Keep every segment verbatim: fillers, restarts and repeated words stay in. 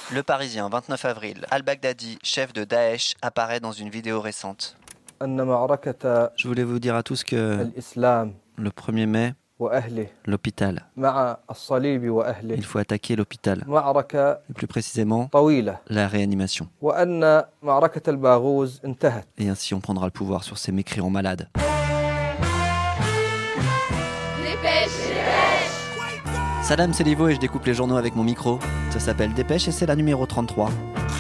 Le Parisien, vingt-neuf avril. Al-Baghdadi, chef de Daesh, apparaît dans une vidéo récente. Je voulais vous dire à tous que le premier mai, l'hôpital. Il faut attaquer l'hôpital. Et plus précisément, la réanimation. Et ainsi on prendra le pouvoir sur ces mécréants malades. Salam, c'est Livo et je découpe les journaux avec mon micro. Ça s'appelle Dépêche et c'est la numéro trente-trois.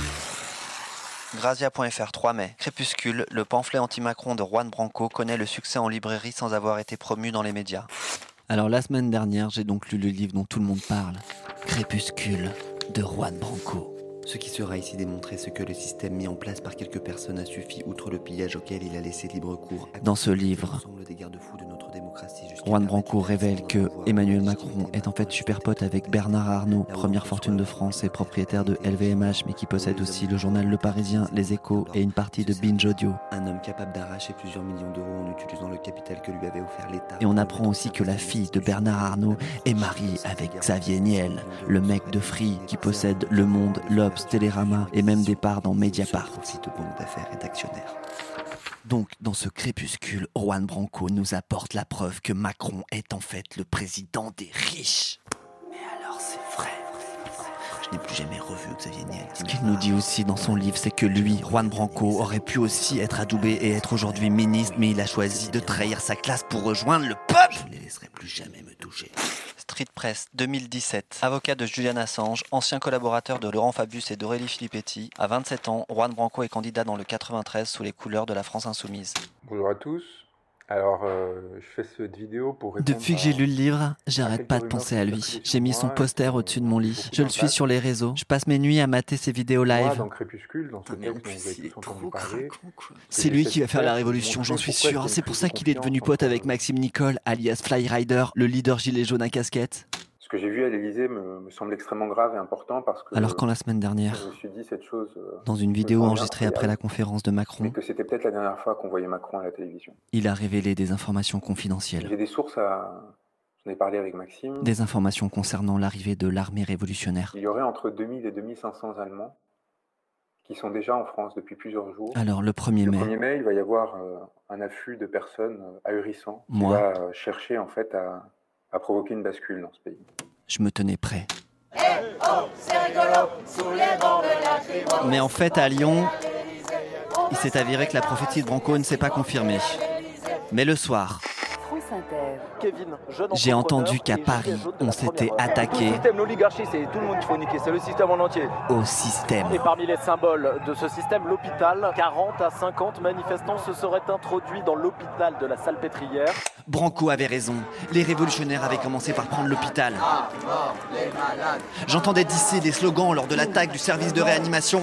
Grazia point F R, trois mai. Crépuscule, le pamphlet anti-Macron de Juan Branco connaît le succès en librairie sans avoir été promu dans les médias. Alors la semaine dernière, j'ai donc lu le livre dont tout le monde parle. Crépuscule de Juan Branco. Ce qui sera ici démontré, ce que le système mis en place par quelques personnes a suffi, outre le pillage auquel il a laissé libre cours. Dans ce livre, Juan Branco révèle que Emmanuel Macron est en fait super pote avec Bernard Arnault, première fortune de France et propriétaire de L V M H, mais qui possède aussi le journal Le Parisien, Les Échos et une partie de Binge Audio. Un homme capable d'arracher plusieurs millions d'euros en utilisant le capital que lui avait offert l'État. Et on apprend aussi que la fille de Bernard Arnault est mariée avec Xavier Niel, le mec de Free qui possède Le Monde, l'Obs, Télérama et même des parts dans Mediapart. Site de banque d'affaires et d'actionnaires. Donc, dans ce crépuscule, Juan Branco nous apporte la preuve que Macron est en fait le président des riches. Mais alors, c'est vrai. Je n'ai plus jamais revu Xavier Niel. Ce qu'il nous dit aussi dans son livre, c'est que lui, Juan Branco, aurait pu aussi être adoubé et être aujourd'hui ministre, mais il a choisi de trahir sa classe pour rejoindre le peuple. Je ne les laisserai plus jamais me toucher. Street Press, deux mille dix-sept. Avocat de Julian Assange, ancien collaborateur de Laurent Fabius et d'Aurélie Filippetti, à vingt-sept ans, Juan Branco est candidat dans le quatre-vingt-treize sous les couleurs de la France Insoumise. Bonjour à tous. Alors, euh, je fais cette vidéo pour répondre Depuis que j'ai lu le livre, j'arrête pas de penser à lui. J'ai mis son poster au-dessus de mon lit. Je le suis sur les réseaux. Je passe mes nuits à mater ses vidéos live. Moi, dans Crépuscule, dans ce texte dont vous avez tous entendu parler, c'est lui qui va faire la révolution, j'en suis sûr. C'est pour ça qu'il est devenu pote avec Maxime Nicole, alias Flyrider, le leader gilet jaune à casquette. Ce que j'ai vu à l'Élysée me, me semble extrêmement grave et important parce que... Alors quand la semaine dernière, je me suis dit cette chose, dans une vidéo enregistrée après la conférence de Macron, mais que c'était peut-être la dernière fois qu'on voyait Macron à la télévision. Il a révélé des informations confidentielles. J'ai des sources à... J'en ai parlé avec Maxime. Des informations concernant l'arrivée de l'armée révolutionnaire. Il y aurait entre deux mille et deux mille cinq cents Allemands qui sont déjà en France depuis plusieurs jours. Alors le premier mai... Le premier mai, il va y avoir euh, un afflux de personnes euh, ahurissant qui Moi, va euh, chercher en fait à... à provoquer une bascule dans ce pays. Je me tenais prêt. Hey, oh, c'est rigolo, sous les bords de la Tribune. Mais en fait, à Lyon, il s'est avéré que la prophétie de Branco ne s'est pas confirmée. Mais le soir, Kevin, j'ai entendu qu'à Paris, on s'était attaqué le système, l'oligarchie, c'est tout le monde qu'il faut niquer, c'est le système en entier. Au système. Et parmi les symboles de ce système, l'hôpital, quarante à cinquante manifestants se seraient introduits dans l'hôpital de la Salpêtrière. Branco avait raison. Les révolutionnaires avaient commencé par prendre l'hôpital. J'entendais disser des slogans lors de l'attaque du service de réanimation.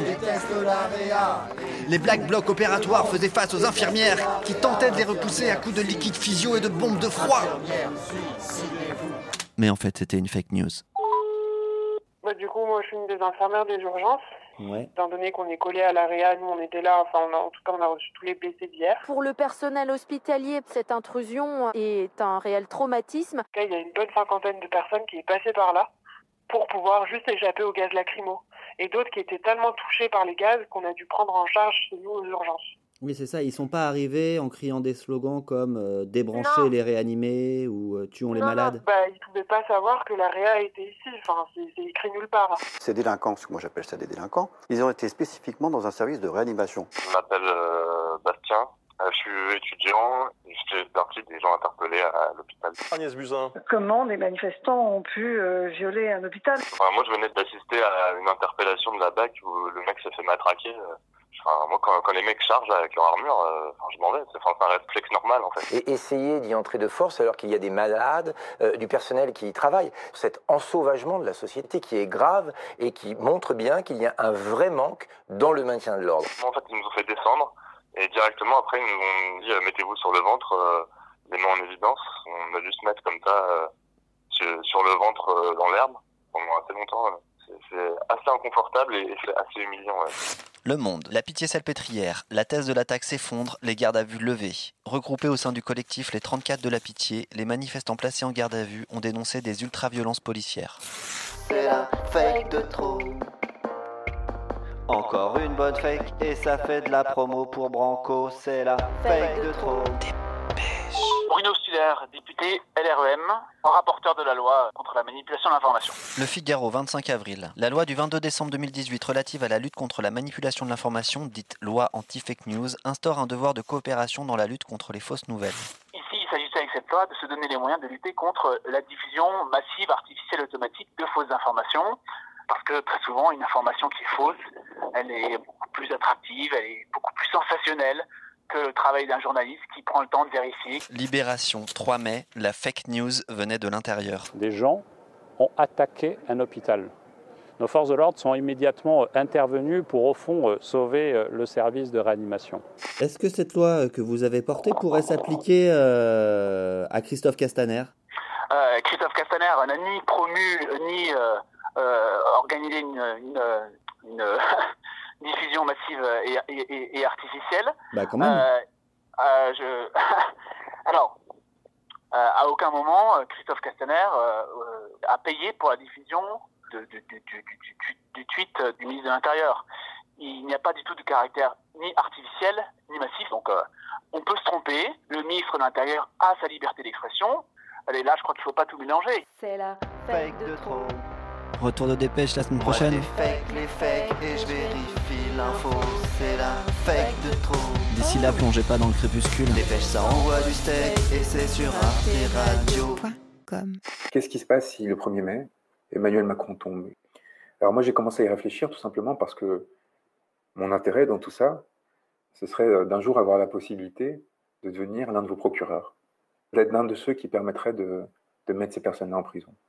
Les Black Blocs opératoires faisaient face aux infirmières qui tentaient de les repousser à coups de liquide physio et de bombes de froid. Mais en fait, c'était une fake news. Bah, du coup, moi, je suis une des infirmières des urgences. Ouais. Étant donné qu'on est collé à la réa, nous, on était là. Enfin, on a, en tout cas, on a reçu tous les blessés d'hier. Pour le personnel hospitalier, cette intrusion est un réel traumatisme. Il y a une bonne cinquantaine de personnes qui est passée par là pour pouvoir juste échapper au gaz lacrymo. Et d'autres qui étaient tellement touchés par les gaz qu'on a dû prendre en charge chez nous aux urgences. Oui, c'est ça. Ils sont pas arrivés en criant des slogans comme euh, « débrancher non. les réanimés » ou euh, « tuons les non, malades non. Bah, ils pouvaient pas savoir que la réa était ici. Enfin, c'est, c'est écrit nulle part. Ces délinquants, parce que moi j'appelle ça des délinquants, ils ont été spécifiquement dans un service de réanimation. Je m'appelle euh, Bastien. Euh, je suis étudiant et je fais partie des gens interpellés à l'hôpital. Agnès Buzyn. Comment des manifestants ont pu euh, violer un hôpital? Enfin, moi, je venais d'assister à une interpellation de la B A C où le mec s'est fait matraquer. Enfin, moi, quand, quand les mecs chargent avec leur armure, euh, enfin, je m'en vais. C'est, enfin, c'est un réflexe normal, en fait. Et essayer d'y entrer de force alors qu'il y a des malades, euh, du personnel qui y travaille. Cet ensauvagement de la société qui est grave et qui montre bien qu'il y a un vrai manque dans le maintien de l'ordre. En fait, ils nous ont fait descendre. Et directement, après, ils nous ont dit euh, « mettez-vous sur le ventre, euh, les mains en évidence ». On a dû se mettre comme ça, euh, sur, sur le ventre, euh, dans l'herbe, pendant assez longtemps. Euh. C'est, c'est assez inconfortable et, et c'est assez humiliant. Ouais. Le Monde. La Pitié-Salpêtrière. La thèse de l'attaque s'effondre, les gardes à vue levées. Regroupés au sein du collectif Les trente-quatre de la Pitié, les manifestants placés en garde à vue ont dénoncé des ultra-violences policières. C'est la fake de trop. Encore une bonne fake et ça fait de la promo pour Branco, c'est la fake de trop. Bruno Studer, député L R E M, rapporteur de la loi contre la manipulation de l'information. Le Figaro, vingt-cinq avril. La loi du vingt-deux décembre deux mille dix-huit relative à la lutte contre la manipulation de l'information, dite loi anti-fake news, instaure un devoir de coopération dans la lutte contre les fausses nouvelles. Ici, il s'agissait avec cette loi de se donner les moyens de lutter contre la diffusion massive, artificielle, automatique de fausses informations. Parce que très souvent, une information qui est fausse, elle est beaucoup plus attractive, elle est beaucoup plus sensationnelle que le travail d'un journaliste qui prend le temps de vérifier. Libération, trois mai, la fake news venait de l'intérieur. Des gens ont attaqué un hôpital. Nos forces de l'ordre sont immédiatement intervenues pour, au fond, sauver le service de réanimation. Est-ce que cette loi que vous avez portée pourrait s'appliquer euh, à Christophe Castaner ? euh, Christophe Castaner n'a ni promu, ni euh, euh, organisé une... une, une diffusion massive et, et, et artificielle. Bah quand même. Euh, euh, je... Alors, euh, à aucun moment, Christophe Castaner euh, a payé pour la diffusion de, de, de, du, du, du tweet du ministre de l'Intérieur. Il n'y a pas du tout de caractère ni artificiel, ni massif. Donc, euh, on peut se tromper. Le ministre de l'Intérieur a sa liberté d'expression. Allez, là, je crois qu'il ne faut pas tout mélanger. C'est la fake de trop. Retour de dépêche la semaine prochaine. Moi je fake les fakes et je vérifie l'info, c'est la fake de trop. D'ici là, plongez pas dans le crépuscule. Dépêche, ça envoie du steak et c'est sur Arte Radio. Qu'est-ce qui se passe si le premier mai, Emmanuel Macron tombe ? Alors moi j'ai commencé à y réfléchir tout simplement parce que mon intérêt dans tout ça, ce serait d'un jour avoir la possibilité de devenir l'un de vos procureurs, d'être l'un de ceux qui permettraient de, de mettre ces personnes-là en prison.